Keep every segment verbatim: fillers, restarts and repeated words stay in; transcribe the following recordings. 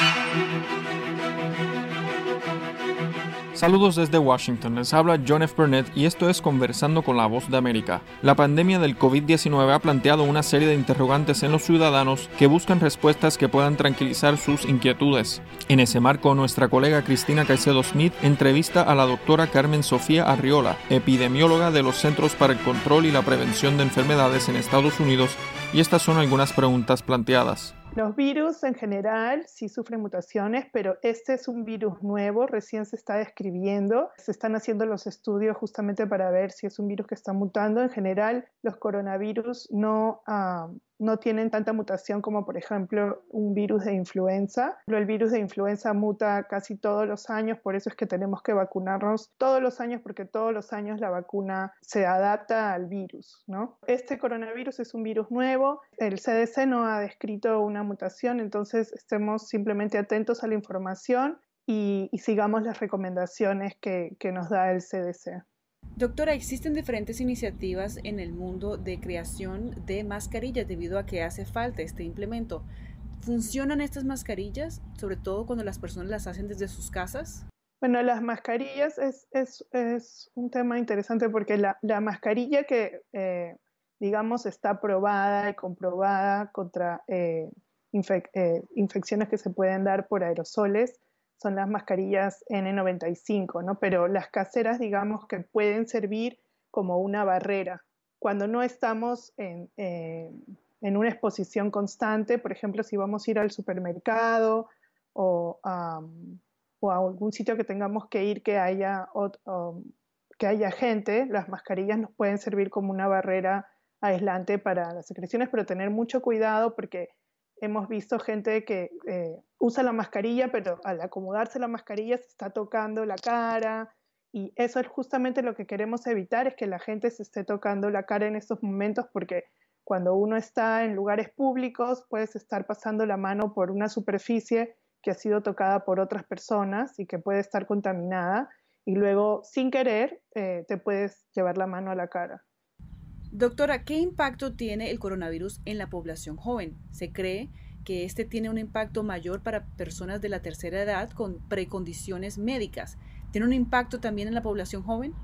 Saludos desde Washington, les habla John F. Burnett y esto es Conversando con la Voz de América. La pandemia del covid diecinueve ha planteado una serie de interrogantes en los ciudadanos que buscan respuestas que puedan tranquilizar sus inquietudes. En ese marco, nuestra colega Cristina Caicedo Smith entrevista a la doctora Carmen Sofía Arriola, epidemióloga de los Centros para el Control y la Prevención de Enfermedades en Estados Unidos, y estas son algunas preguntas planteadas. Los virus en general sí sufren mutaciones, pero este es un virus nuevo, recién se está describiendo. Se están haciendo los estudios justamente para ver si es un virus que está mutando. En general, los coronavirus no, uh, no tienen tanta mutación como, por ejemplo, un virus de influenza. El virus de influenza muta casi todos los años, por eso es que tenemos que vacunarnos todos los años, porque todos los años la vacuna se adapta al virus, ¿no? Este coronavirus es un virus nuevo. El C D C no ha descrito una mutación, entonces estemos simplemente atentos a la información y, y sigamos las recomendaciones que, que nos da el C D C. Doctora, existen diferentes iniciativas en el mundo de creación de mascarillas debido a que hace falta este implemento. ¿Funcionan estas mascarillas, sobre todo cuando las personas las hacen desde sus casas? Bueno, las mascarillas es, es, es un tema interesante porque la, la mascarilla que, eh, digamos, está probada y comprobada contra eh, infec- eh, infecciones que se pueden dar por aerosoles son las mascarillas N noventa y cinco, ¿no? Pero las caseras, digamos, que pueden servir como una barrera. Cuando no estamos en, eh, en una exposición constante, por ejemplo, si vamos a ir al supermercado o, um, o a algún sitio que tengamos que ir que haya, um, que haya gente, las mascarillas nos pueden servir como una barrera aislante para las secreciones, pero tener mucho cuidado porque hemos visto gente que eh, usa la mascarilla, pero al acomodarse la mascarilla se está tocando la cara, y eso es justamente lo que queremos evitar, es que la gente se esté tocando la cara en estos momentos, porque cuando uno está en lugares públicos puedes estar pasando la mano por una superficie que ha sido tocada por otras personas y que puede estar contaminada, y luego sin querer eh, te puedes llevar la mano a la cara. Doctora, ¿qué impacto tiene el coronavirus en la población joven? Se cree que este tiene un impacto mayor para personas de la tercera edad con precondiciones médicas. ¿Tiene un impacto también en la población joven?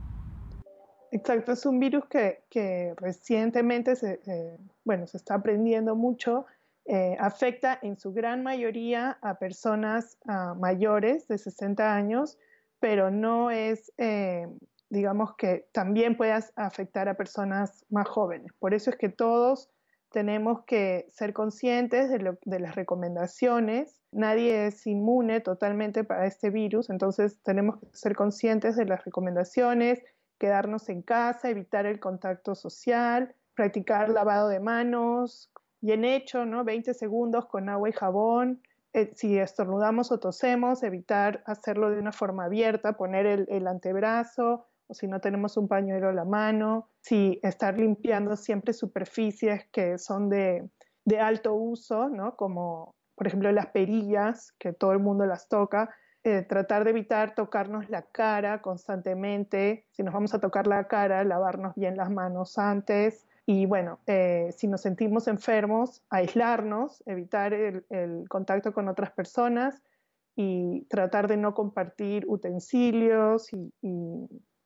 Exacto, es un virus que, que recientemente se, eh, bueno, se está aprendiendo mucho. Eh, afecta en su gran mayoría a personas uh, mayores de sesenta años, pero no es... Eh, digamos que también puede afectar a personas más jóvenes. Por eso es que todos tenemos que ser conscientes de, lo, de las recomendaciones. Nadie es inmune totalmente para este virus, entonces tenemos que ser conscientes de las recomendaciones, quedarnos en casa, evitar el contacto social, practicar lavado de manos, bien hecho, ¿no? veinte segundos con agua y jabón. Eh, si estornudamos o tosemos, evitar hacerlo de una forma abierta, poner el, el antebrazo, o si no tenemos un pañuelo a la mano, si estar limpiando siempre superficies que son de, de alto uso, ¿no? Como por ejemplo las perillas, que todo el mundo las toca, eh, tratar de evitar tocarnos la cara constantemente. Si nos vamos a tocar la cara, lavarnos bien las manos antes. Y bueno, eh, si nos sentimos enfermos, aislarnos, evitar el, el contacto con otras personas y tratar de no compartir utensilios y, y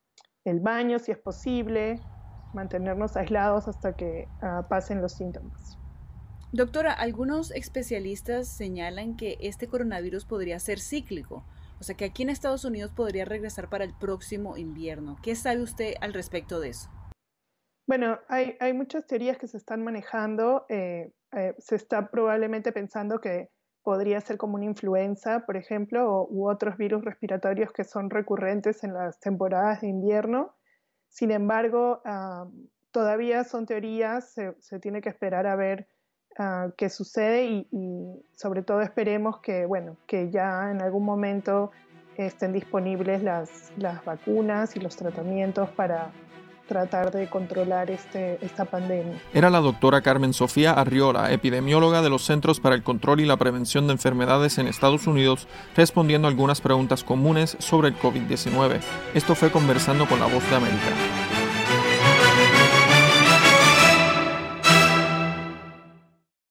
el baño si es posible, mantenernos aislados hasta que uh, pasen los síntomas. Doctora, algunos especialistas señalan que este coronavirus podría ser cíclico, o sea que aquí en Estados Unidos podría regresar para el próximo invierno. ¿Qué sabe usted al respecto de eso? Bueno, hay, hay muchas teorías que se están manejando. Eh, eh, se está probablemente pensando que podría ser como una influenza, por ejemplo, o, u otros virus respiratorios que son recurrentes en las temporadas de invierno. Sin embargo, uh, todavía son teorías, se, se tiene que esperar a ver uh, qué sucede y, y sobre todo esperemos que, bueno, que ya en algún momento estén disponibles las, las vacunas y los tratamientos para tratar de controlar este, esta pandemia. Era la doctora Carmen Sofía Arriola, epidemióloga de los Centros para el Control y la Prevención de Enfermedades en Estados Unidos, respondiendo a algunas preguntas comunes sobre el covid diecinueve. Esto fue Conversando con la Voz de América.